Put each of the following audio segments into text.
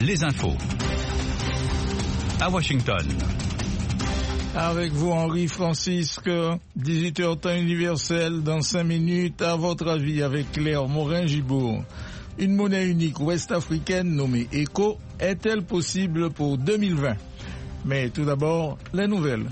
Les infos. À Washington. Avec vous, Henri Francisque, 18h temps universel, dans 5 minutes, à votre avis, avec Claire Morin-Gibourg. Une monnaie unique ouest-africaine nommée ECO est-elle possible pour 2020? Mais tout d'abord, les nouvelles.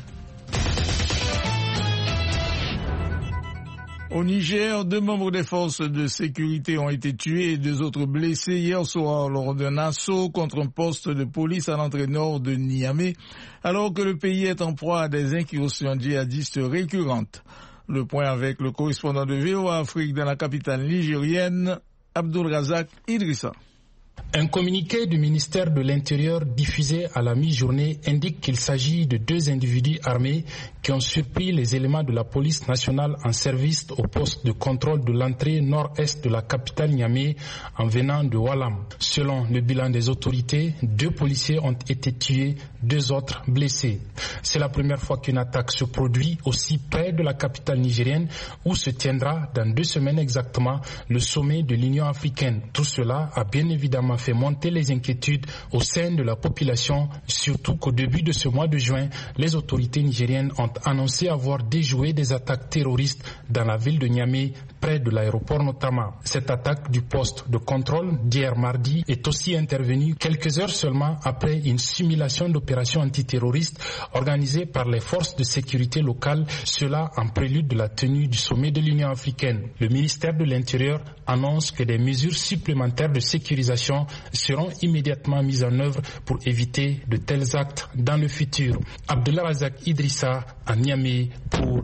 Au Niger, 2 membres des forces de sécurité ont été tués et 2 autres blessés hier soir lors d'un assaut contre un poste de police à l'entrée nord de Niamey, alors que le pays est en proie à des incursions djihadistes récurrentes. Le point avec le correspondant de VOA Afrique dans la capitale nigérienne, Abdul Razak Idrissa. Un communiqué du ministère de l'Intérieur diffusé à la mi-journée indique qu'il s'agit de 2 individus armés qui ont surpris les éléments de la police nationale en service au poste de contrôle de l'entrée nord-est de la capitale Niamey en venant de Walam. Selon le bilan des autorités, 2 policiers ont été tués, 2 autres blessés. C'est la première fois qu'une attaque se produit aussi près de la capitale nigérienne où se tiendra dans 2 semaines exactement le sommet de l'Union africaine. Tout cela a bien évidemment fait monter les inquiétudes au sein de la population, surtout qu'au début de ce mois de juin, les autorités nigériennes ont annoncé avoir déjoué des attaques terroristes dans la ville de Niamey, près de l'aéroport notamment. Cette attaque du poste de contrôle d'hier mardi est aussi intervenue quelques heures seulement après une simulation d'opération antiterroriste organisée par les forces de sécurité locales, cela en prélude de la tenue du sommet de l'Union africaine. Le ministère de l'Intérieur annonce que des mesures supplémentaires de sécurisation seront immédiatement mises en œuvre pour éviter de tels actes dans le futur. Abdullah Razak Idrissa à Niamey pour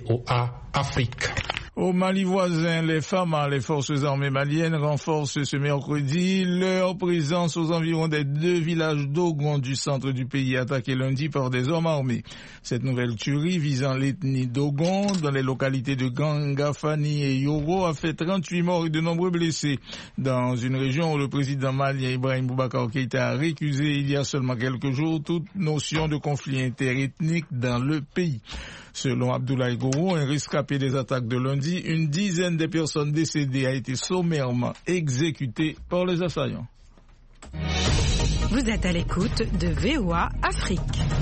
VOA Afrique. Au Mali voisin, les FAMA, les forces armées maliennes, renforcent ce mercredi leur présence aux environs des 2 villages Dogon du centre du pays attaqués lundi par des hommes armés. Cette nouvelle tuerie visant l'ethnie Dogon dans les localités de Ganga, Fani et Yoro a fait 38 morts et de nombreux blessés dans une région où le président malien Ibrahim Boubacar Keïta a récusé il y a seulement quelques jours toute notion de conflit interethnique dans le pays. Selon Abdoulaye Gourou, un rescapé des attaques de lundi, une dizaine de personnes décédées a été sommairement exécutée par les assaillants. Vous êtes à l'écoute de VOA Afrique.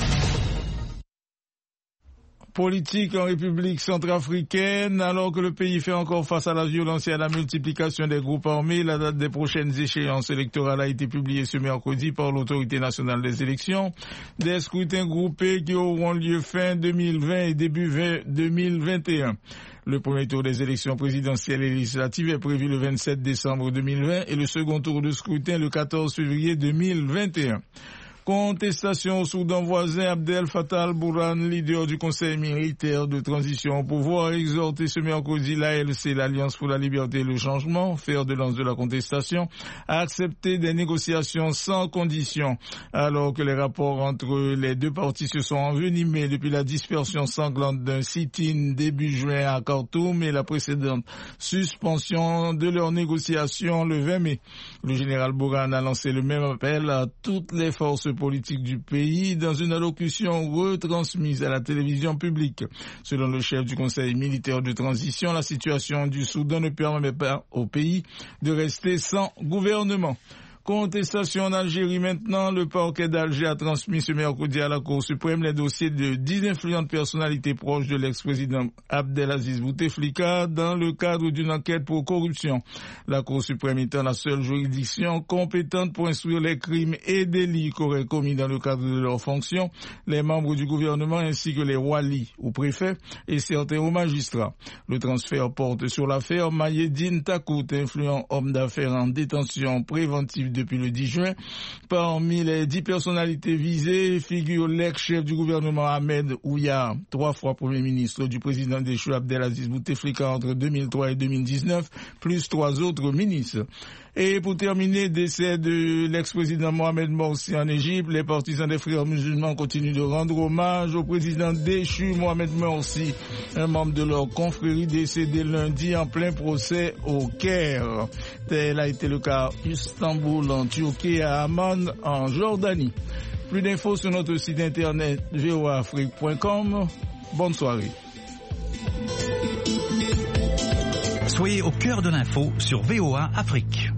Politique en République centrafricaine, alors que le pays fait encore face à la violence et à la multiplication des groupes armés, la date des prochaines échéances électorales a été publiée ce mercredi par l'autorité nationale des élections. Des scrutins groupés qui auront lieu fin 2020 et début 2021. Le premier tour des élections présidentielles et législatives est prévu le 27 décembre 2020 et le second tour de scrutin le 14 février 2021. Contestation au Soudan voisin, Abdel Fattah al-Burhan, leader du Conseil militaire de transition au pouvoir, a exhorté ce mercredi l'ALC, l'Alliance pour la liberté et le changement, fer de lance de la contestation, à accepter des négociations sans condition, alors que les rapports entre les 2 parties se sont envenimés depuis la dispersion sanglante d'un sit-in début juin à Khartoum et la précédente suspension de leurs négociations le 20 mai. Le général Burhan a lancé le même appel à toutes les forces politiques du pays dans une allocution retransmise à la télévision publique. Selon le chef du Conseil militaire de transition, la situation du Soudan ne permet pas au pays de rester sans gouvernement. Contestation en Algérie maintenant, le parquet d'Alger a transmis ce mercredi à la Cour suprême les dossiers de 10 influentes personnalités proches de l'ex-président Abdelaziz Bouteflika dans le cadre d'une enquête pour corruption. La Cour suprême étant la seule juridiction compétente pour instruire les crimes et délits qu'auraient commis dans le cadre de leurs fonctions les membres du gouvernement ainsi que les walis ou préfets et certains hauts magistrats. Le transfert porte sur l'affaire Mayedine Takout, influent homme d'affaires en détention préventive depuis le 10 juin. Parmi les 10 personnalités visées figure l'ex-chef du gouvernement Ahmed Ouya, 3 fois Premier ministre du président déchu Abdelaziz Bouteflika entre 2003 et 2019, plus 3 autres ministres. Et pour terminer, décès de l'ex-président Mohamed Morsi en Égypte, les partisans des frères musulmans continuent de rendre hommage au président déchu Mohamed Morsi, un membre de leur confrérie décédé lundi en plein procès au Caire. Tel a été le cas à Istanbul en Turquie et à Amman en Jordanie. Plus d'infos sur notre site internet voaafrique.com. Bonne soirée. Soyez au cœur de l'info sur VOA Afrique.